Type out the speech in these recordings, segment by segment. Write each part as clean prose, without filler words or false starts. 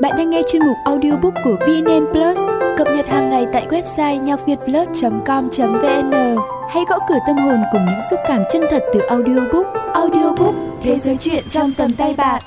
Bạn đang nghe chuyên mục audiobook của VNN Plus, cập nhật hàng ngày tại website nhacvietplus.com.vn. Hãy gõ cửa tâm hồn cùng những xúc cảm chân thật từ audiobook. Audiobook, thế giới truyện trong tầm tay bạn.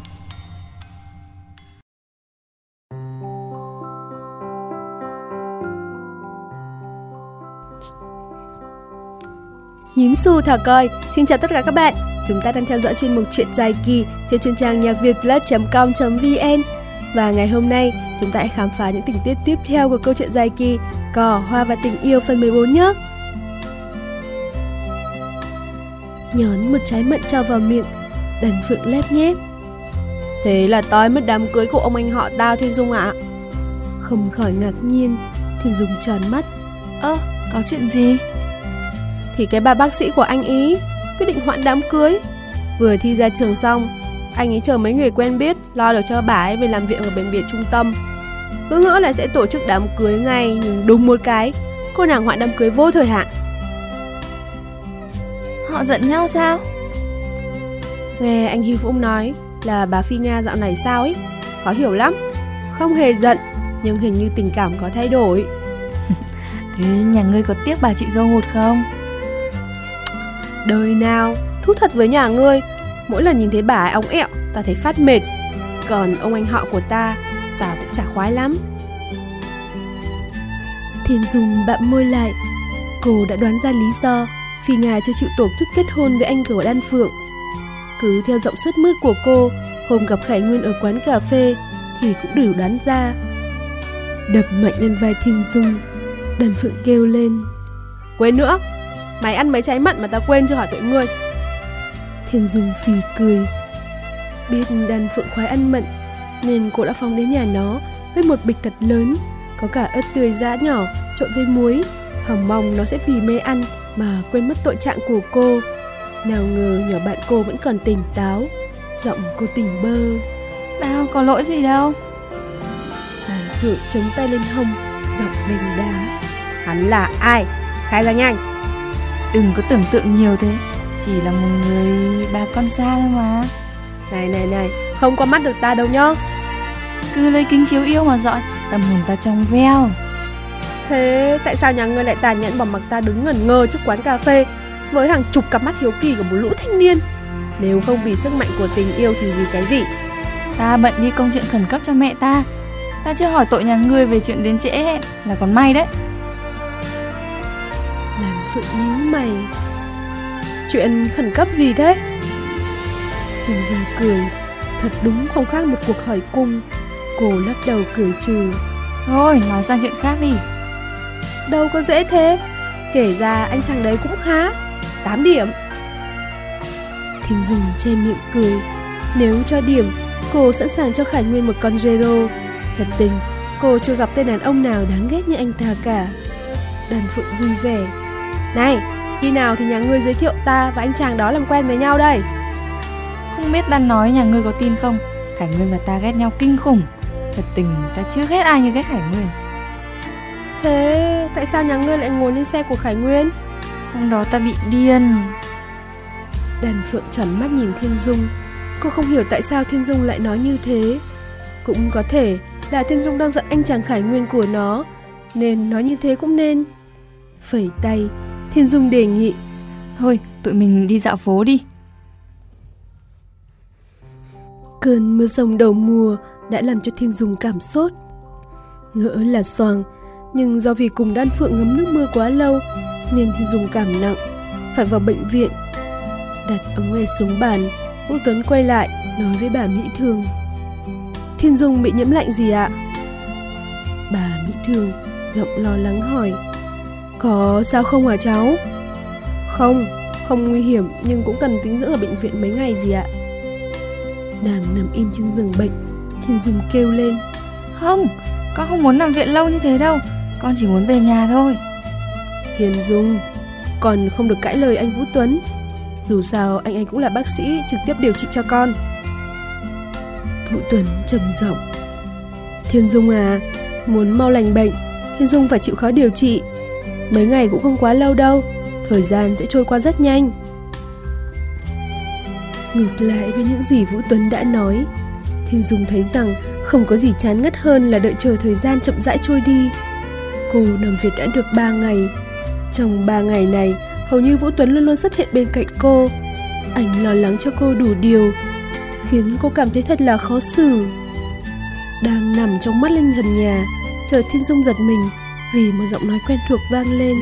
Nhím xù thả coi, xin chào tất cả các bạn. Chúng ta đang theo dõi chuyên mục truyện dài kỳ trên chuyên trang nhacvietplus.com.vn. Và ngày hôm nay chúng ta hãy khám phá những tình tiết tiếp theo của câu chuyện dài kỳ Cỏ, Hoa và Tình Yêu phần 14 nhé. Nhón một trái mận cho vào miệng, Đàn Phượng lép nhép. Thế là tối mất đám cưới của ông anh họ tao, Thiên Dung ạ. Không khỏi ngạc nhiên, Thiên Dung tròn mắt. Có chuyện gì? Thì cái bà bác sĩ của anh ý quyết định hoãn đám cưới. Vừa thi ra trường xong, anh ấy chờ mấy người quen biết lo được cho bà ấy về làm viện ở bệnh viện trung tâm. Cứ ngỡ là sẽ tổ chức đám cưới ngay, nhưng đùng một cái cô nàng hoãn đám cưới vô thời hạn. Họ giận nhau sao? Nghe anh Hy Vũ nói là bà Phi Nga dạo này sao ấy, khó hiểu lắm. Không hề giận, nhưng hình như tình cảm có thay đổi. Thế nhà ngươi có tiếc bà chị dâu một không? Đời nào, thú thật với nhà ngươi, mỗi lần nhìn thấy bà ấy óng ẹo, ta thấy phát mệt. Còn ông anh họ của ta cũng chả khoái lắm. Thiên Dung bặm môi lại. Cô đã đoán ra lý do Phi Nga chưa chịu tổ chức kết hôn với anh của Đan Phượng. Cứ theo giọng sướt mướt của cô, hôm gặp Khải Nguyên ở quán cà phê thì cũng đủ đoán ra. Đập mạnh lên vai Thiên Dung, Đan Phượng kêu lên. Quên nữa, mày ăn mấy trái mận mà tao quên chưa hỏi tụi ngươi. Thiên Dung phì cười. Biết Đan Phượng khoái ăn mận nên cô đã phóng đến nhà nó với một bịch thật lớn, có cả ớt tươi giã nhỏ trộn với muối, hỏng mong nó sẽ vì mê ăn mà quên mất tội trạng của cô. Nào ngờ nhỏ bạn cô vẫn còn tỉnh táo, giọng cô tỉnh bơ. Tao có lỗi gì đâu. Đan Phượng chống tay lên hông, giọng đanh đá. Hắn là ai? Khai ra nhanh. Đừng có tưởng tượng nhiều thế, chỉ là một người bà con xa thôi mà. Này, không qua mắt được ta đâu nhá. Cứ lấy kính chiếu yêu mà dọi, tâm hồn ta trong veo. Thế tại sao nhà ngươi lại tàn nhẫn bỏ mặc ta đứng ngẩn ngơ trước quán cà phê với hàng chục cặp mắt hiếu kỳ của một lũ thanh niên? Nếu không vì sức mạnh của tình yêu thì vì cái gì? Ta bận đi công chuyện khẩn cấp cho mẹ ta. Ta chưa hỏi tội nhà ngươi về chuyện đến trễ hẹn là còn may đấy. Đàn Phượng nhíu mày. Chuyện khẩn cấp gì thế? Thiên Dung cười. Thật đúng không khác một cuộc hỏi cung. Cô lắc đầu cười trừ. Thôi nói sang chuyện khác đi. Đâu có dễ thế. Kể ra anh chàng đấy cũng khá. 8 điểm. Thiên Dung che miệng cười. Nếu cho điểm, cô sẵn sàng cho Khải Nguyên một con Zero. Thật tình, cô chưa gặp tên đàn ông nào đáng ghét như anh ta cả. Đàn Phượng vui vẻ. Này, khi nào thì nhà ngươi giới thiệu ta và anh chàng đó làm quen với nhau đây? Không biết ta nói nhà ngươi có tin không? Khải Nguyên và ta ghét nhau kinh khủng. Thật tình ta chưa ghét ai như ghét Khải Nguyên. Thế tại sao nhà ngươi lại ngồi lên xe của Khải Nguyên? Hôm đó ta bị điên. Đàn Phượng tròn mắt nhìn Thiên Dung. Cô không hiểu tại sao Thiên Dung lại nói như thế. Cũng có thể là Thiên Dung đang giận anh chàng Khải Nguyên của nó, nên nói như thế cũng nên. Phẩy tay, Thiên Dung đề nghị. Thôi, tụi mình đi dạo phố đi. Cơn mưa rông đầu mùa đã làm cho Thiên Dung cảm sốt. Ngỡ là xoàng, nhưng do vì cùng Đan Phượng ngấm nước mưa quá lâu nên Thiên Dung cảm nặng, phải vào bệnh viện. Đặt ống nghe xuống bàn, Vũ Tuấn quay lại nói với bà Mỹ Thường. Thiên Dung bị nhiễm lạnh gì ạ? Bà Mỹ Thường giọng lo lắng hỏi. Có sao không hả cháu? Không nguy hiểm, nhưng cũng cần tính dưỡng ở bệnh viện mấy ngày gì ạ. Đang nằm im trên giường bệnh, Thiên Dung kêu lên. Không, con không muốn nằm viện lâu như thế đâu. Con chỉ muốn về nhà thôi. Thiên Dung, con không được cãi lời anh Vũ Tuấn. Dù sao anh cũng là bác sĩ trực tiếp điều trị cho con. Vũ Tuấn trầm giọng. Thiên Dung à, muốn mau lành bệnh, Thiên Dung phải chịu khó điều trị. Mấy ngày cũng không quá lâu đâu, thời gian sẽ trôi qua rất nhanh. Ngược lại với những gì Vũ Tuấn đã nói, Thiên Dung thấy rằng Không có gì chán ngắt hơn là đợi chờ thời gian chậm rãi trôi đi. Cô nằm viện đã được 3 ngày. Trong 3 ngày này, hầu như Vũ Tuấn luôn luôn xuất hiện bên cạnh cô. Anh lo lắng cho cô đủ điều, khiến cô cảm thấy thật là khó xử. Đang nằm trong mắt lên trần nhà, chợt Thiên Dung giật mình vì một giọng nói quen thuộc vang lên.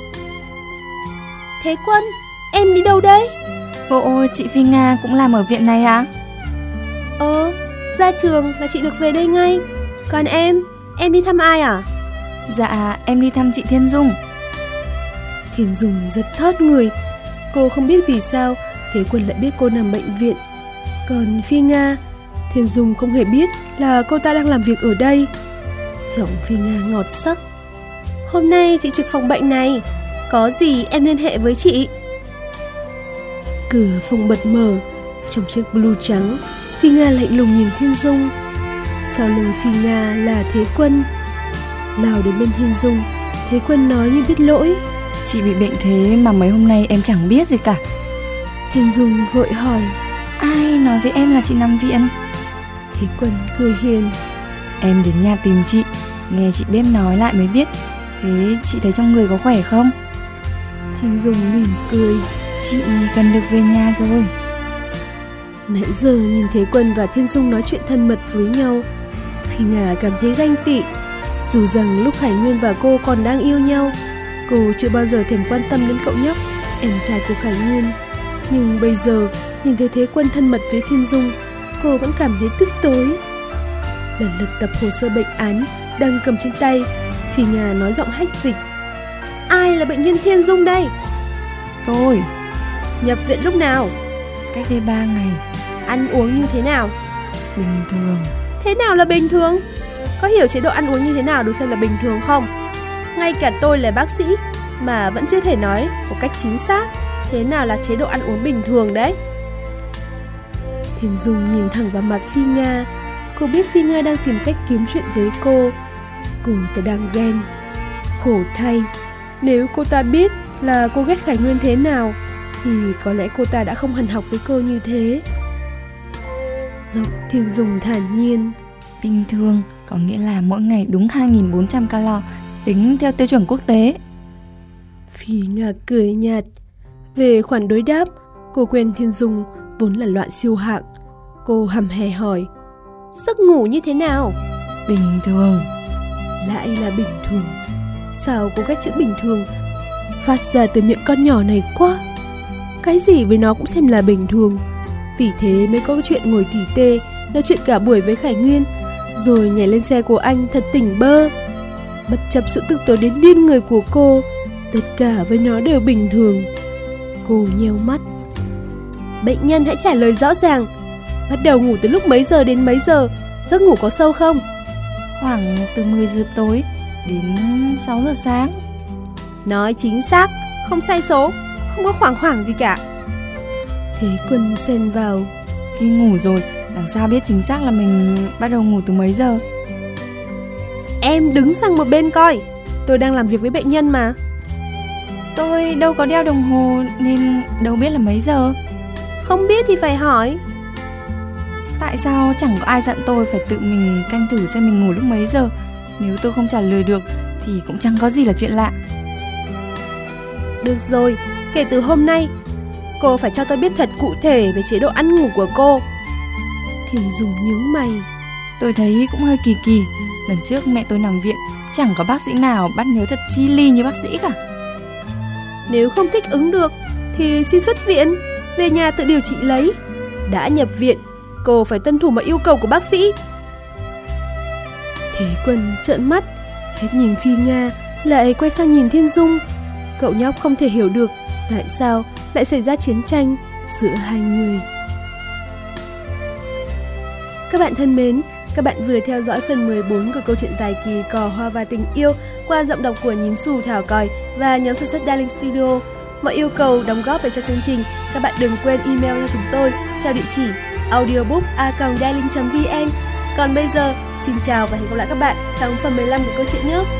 Thế Quân, em đi đâu đấy? Ôi, chị Phi Nga cũng làm ở viện này à? Ra trường là chị được về đây ngay. Còn em đi thăm ai à? Dạ, em đi thăm chị Thiên Dung. Thiên Dung giật thót người. Cô không biết vì sao Thế Quân lại biết cô nằm bệnh viện. Còn Phi Nga, Thiên Dung không hề biết là cô ta đang làm việc ở đây. Giọng Phi Nga ngọt sắc. Hôm nay chị trực phòng bệnh này, có gì em liên hệ với chị. Cửa phòng bật mở. Trong chiếc blue trắng, Phi Nga lạnh lùng nhìn Thiên Dung. Sau lưng Phi Nga là Thế Quân. Lao đến bên Thiên Dung, Thế Quân nói như biết lỗi. Chị bị bệnh thế mà mấy hôm nay em chẳng biết gì cả. Thiên Dung vội hỏi. Ai nói với em là chị nằm viện? Thế Quân cười hiền. Em đến nhà tìm chị, nghe chị bếp nói lại mới biết. Thế chị thấy trong người có khỏe không? Thiên Dung mỉm cười. Chị gần được về nhà rồi. Nãy giờ nhìn Thế Quân và Thiên Dung nói chuyện thân mật với nhau, Phi Nga cảm thấy ganh tị. Dù rằng lúc Hải Nguyên và cô còn đang yêu nhau, cô chưa bao giờ thèm quan tâm đến cậu nhóc, em trai của Hải Nguyên. Nhưng bây giờ nhìn thấy Thế Quân thân mật với Thiên Dung, cô vẫn cảm thấy tức tối. Lần lượt tập hồ sơ bệnh án đang cầm trên tay, Phi Nga nói giọng hách dịch. Ai là bệnh nhân Thiên Dung đây? Tôi. Nhập viện lúc nào? Cách đây 3 ngày. Ăn uống như thế nào? Bình thường. Thế nào là bình thường? Có hiểu chế độ ăn uống như thế nào được xem là bình thường không? Ngay cả tôi là bác sĩ mà vẫn chưa thể nói một cách chính xác thế nào là chế độ ăn uống bình thường đấy. Thiên Dung nhìn thẳng vào mặt Phi Nga. Cô biết Phi Nga đang tìm cách kiếm chuyện với cô. Cô ta đang ghen. Khổ thay, nếu cô ta biết là cô ghét Khải Nguyên thế nào thì có lẽ cô ta đã không hằn học với cô như thế. Giọng Thiên Dung thản nhiên. Bình thường có nghĩa là mỗi ngày đúng 2.400 calo, tính theo tiêu chuẩn quốc tế. Phi Nga cười nhạt. Về khoản đối đáp, cô quen Thiên Dung vốn là loại siêu hạng. Cô hầm hè hỏi. Giấc ngủ như thế nào? Bình thường. Lại là bình thường. Sao cô ghét chữ bình thường phát ra từ miệng con nhỏ này quá. Cái gì với nó cũng xem là bình thường. Vì thế mới có chuyện ngồi tỉ tê nói chuyện cả buổi với Khải Nguyên, rồi nhảy lên xe của anh thật tỉnh bơ. Bất chấp sự tức tối đến điên người của cô, tất cả với nó đều bình thường. Cô nheo mắt. Bệnh nhân hãy trả lời rõ ràng. Bắt đầu ngủ từ lúc mấy giờ đến mấy giờ? Giấc ngủ có sâu không? Khoảng từ 10 giờ tối đến 6 giờ sáng. Nói chính xác, không sai số, không có khoảng gì cả. Thế Quân xen vào. Khi ngủ rồi, làm sao biết chính xác là mình bắt đầu ngủ từ mấy giờ? Em đứng sang một bên coi, tôi đang làm việc với bệnh nhân mà. Tôi đâu có đeo đồng hồ nên đâu biết là mấy giờ. Không biết thì phải hỏi. Tại sao chẳng có ai dặn tôi phải tự mình canh thử xem mình ngủ lúc mấy giờ? Nếu tôi không trả lời được thì cũng chẳng có gì là chuyện lạ. Được rồi, kể từ hôm nay cô phải cho tôi biết thật cụ thể về chế độ ăn ngủ của cô. Thiên Dung nhướng mày. Tôi thấy cũng hơi kỳ kỳ. Lần trước mẹ tôi nằm viện, chẳng có bác sĩ nào bắt nhớ thật chi li như bác sĩ cả. Nếu không thích ứng được thì xin xuất viện, về nhà tự điều trị lấy. Đã nhập viện, cô phải tuân thủ mọi yêu cầu của bác sĩ. Thế Quân trợn mắt, hết nhìn Phi Nga lại quay sang nhìn Thiên Dung. Cậu nhóc không thể hiểu được tại sao lại xảy ra chiến tranh giữa hai người. Các bạn thân mến, các bạn vừa theo dõi phần 14 của câu chuyện dài kỳ Cò Hoa và Tình Yêu qua giọng đọc của Nhím Xù, Thảo Còi và nhóm sản xuất Darling Studio. Mọi yêu cầu đóng góp về cho chương trình, các bạn đừng quên email cho chúng tôi theo địa chỉ audiobook@darling.vn. Còn bây giờ, xin chào và hẹn gặp lại các bạn trong phần 15 của câu chuyện nhé.